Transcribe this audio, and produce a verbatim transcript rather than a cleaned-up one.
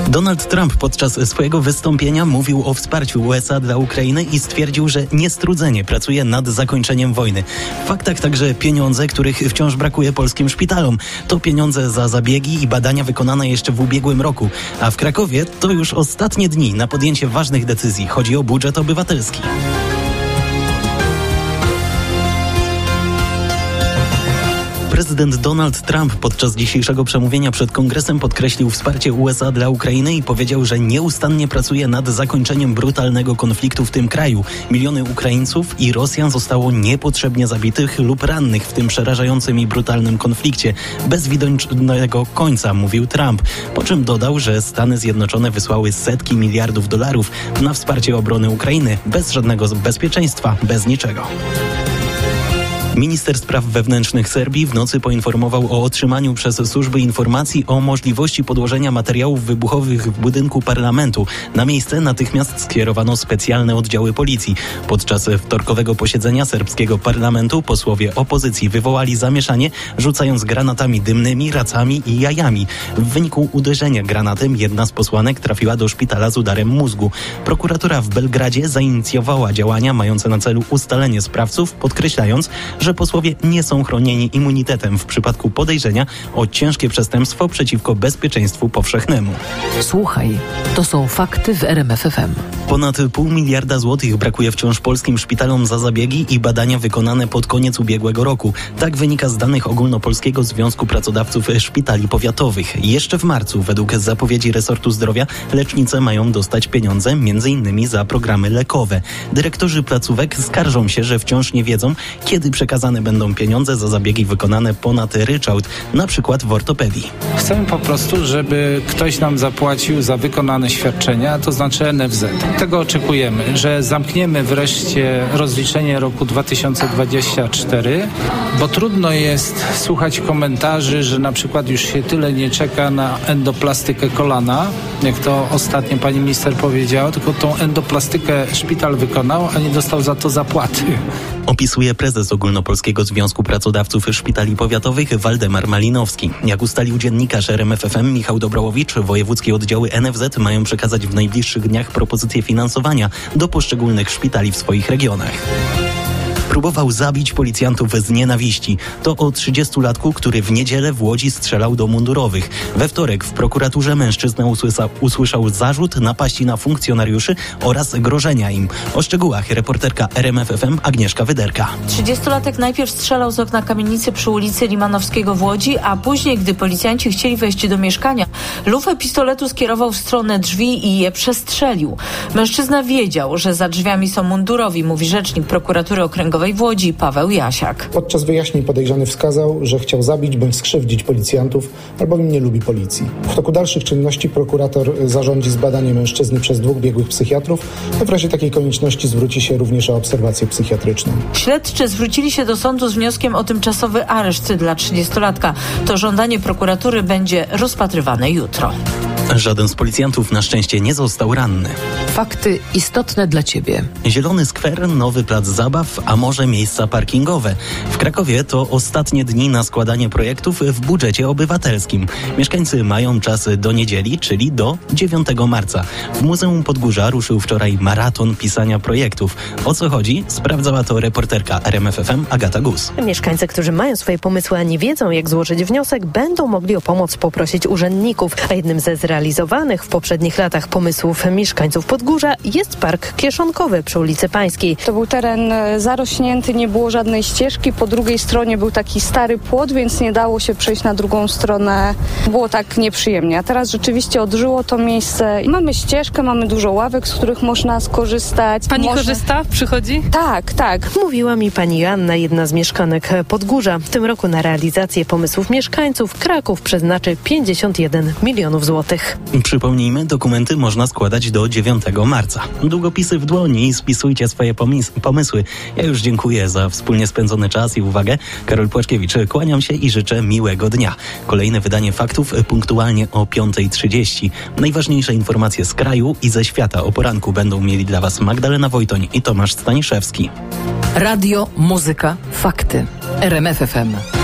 Donald Trump podczas swojego wystąpienia mówił o wsparciu U S A dla Ukrainy i stwierdził, że niestrudzenie pracuje nad zakończeniem wojny. W faktach także pieniądze, których wciąż brakuje polskim szpitalom. To pieniądze za zabiegi i badania wykonane jeszcze w ubiegłym roku. A w Krakowie to już ostatnie dni na podjęcie ważnych decyzji. Chodzi o budżet obywatelski. Prezydent Donald Trump podczas dzisiejszego przemówienia przed Kongresem podkreślił wsparcie U S A dla Ukrainy i powiedział, że nieustannie pracuje nad zakończeniem brutalnego konfliktu w tym kraju. Miliony Ukraińców i Rosjan zostało niepotrzebnie zabitych lub rannych w tym przerażającym i brutalnym konflikcie. Bez widocznego końca, mówił Trump. Po czym dodał, że Stany Zjednoczone wysłały setki miliardów dolarów na wsparcie obrony Ukrainy. Bez żadnego bezpieczeństwa, bez niczego. Minister Spraw Wewnętrznych Serbii w nocy poinformował o otrzymaniu przez służby informacji o możliwości podłożenia materiałów wybuchowych w budynku parlamentu. Na miejsce natychmiast skierowano specjalne oddziały policji. Podczas wtorkowego posiedzenia serbskiego parlamentu posłowie opozycji wywołali zamieszanie, rzucając granatami dymnymi, racami i jajami. W wyniku uderzenia granatem jedna z posłanek trafiła do szpitala z udarem mózgu. Prokuratura w Belgradzie zainicjowała działania mające na celu ustalenie sprawców, podkreślając, że że posłowie nie są chronieni immunitetem w przypadku podejrzenia o ciężkie przestępstwo przeciwko bezpieczeństwu powszechnemu. Słuchaj, to są fakty w R M F F M. Ponad pół miliarda złotych brakuje wciąż polskim szpitalom za zabiegi i badania wykonane pod koniec ubiegłego roku. Tak wynika z danych Ogólnopolskiego Związku Pracodawców Szpitali Powiatowych. Jeszcze w marcu, według zapowiedzi resortu zdrowia, lecznice mają dostać pieniądze między innymi za programy lekowe. Dyrektorzy placówek skarżą się, że wciąż nie wiedzą, kiedy przekazane będą pieniądze za zabiegi wykonane ponad ryczałt, na przykład w ortopedii. Chcemy po prostu, żeby ktoś nam zapłacił za wykonane świadczenia, to znaczy N F Z. Tego oczekujemy, że zamkniemy wreszcie rozliczenie roku dwa tysiące dwudziestego czwartego, bo trudno jest słuchać komentarzy, że na przykład już się tyle nie czeka na endoplastykę kolana, jak to ostatnio pani minister powiedziała, tylko tą endoplastykę szpital wykonał, a nie dostał za to zapłaty. Opisuje prezes Ogólnopolskiego Związku Pracodawców Szpitali Powiatowych Waldemar Malinowski. Jak ustalił dziennikarz R M F F M Michał Dobrołowicz, wojewódzkie oddziały N F Z mają przekazać w najbliższych dniach propozycje finansowania do poszczególnych szpitali w swoich regionach. Próbował zabić policjantów z nienawiści. To o trzydziestolatku, który w niedzielę w Łodzi strzelał do mundurowych. We wtorek w prokuraturze mężczyzna usłyszał, usłyszał zarzut napaści na funkcjonariuszy oraz grożenia im. O szczegółach reporterka R M F F M Agnieszka Wyderka. trzydziestolatek najpierw strzelał z okna kamienicy przy ulicy Limanowskiego w Łodzi, a później, gdy policjanci chcieli wejść do mieszkania, lufę pistoletu skierował w stronę drzwi i je przestrzelił. Mężczyzna wiedział, że za drzwiami są mundurowi, mówi rzecznik prokuratury okręgowej w Łodzi Paweł Jasiak. Podczas wyjaśnień podejrzany wskazał, że chciał zabić bądź skrzywdzić policjantów, albowiem nie lubi policji. W toku dalszych czynności prokurator zarządzi zbadanie mężczyzny przez dwóch biegłych psychiatrów, a w razie takiej konieczności zwróci się również o obserwację psychiatryczną. Śledczy zwrócili się do sądu z wnioskiem o tymczasowy areszt dla trzydziestolatka. To żądanie prokuratury będzie rozpatrywane jutro. Żaden z policjantów na szczęście nie został ranny. Fakty istotne dla Ciebie. Zielony skwer, nowy plac zabaw, a może miejsca parkingowe. W Krakowie to ostatnie dni na składanie projektów w budżecie obywatelskim. Mieszkańcy mają czas do niedzieli, czyli do dziewiątego marca. W Muzeum Podgórza ruszył wczoraj maraton pisania projektów. O co chodzi? Sprawdzała to reporterka R M F F M Agata Gus. Mieszkańcy, którzy mają swoje pomysły, a nie wiedzą, jak złożyć wniosek, będą mogli o pomoc poprosić urzędników. A jednym ze zrealizowanych w poprzednich latach pomysłów mieszkańców Podgórza jest park kieszonkowy przy ulicy Pańskiej. To był teren zarośnięty, nie było żadnej ścieżki. Po drugiej stronie był taki stary płot, więc nie dało się przejść na drugą stronę. Było tak nieprzyjemnie. A teraz rzeczywiście odżyło to miejsce. Mamy ścieżkę, mamy dużo ławek, z których można skorzystać. Pani Może... korzysta? Przychodzi? Tak, tak. Mówiła mi pani Joanna, jedna z mieszkanek Podgórza. W tym roku na realizację pomysłów mieszkańców Kraków przeznaczy pięćdziesiąt jeden milionów złotych. Przypomnijmy, dokumenty można składać do dziewiątego marca. Długopisy w dłoni i spisujcie swoje pomys- pomysły. Ja już dziękuję za wspólnie spędzony czas i uwagę. Karol Płaczkiewicz, kłaniam się i życzę miłego dnia. Kolejne wydanie faktów punktualnie o piąta trzydzieści. Najważniejsze informacje z kraju i ze świata o poranku będą mieli dla Was Magdalena Wojtoń i Tomasz Staniszewski. Radio, muzyka, fakty. R M F F M.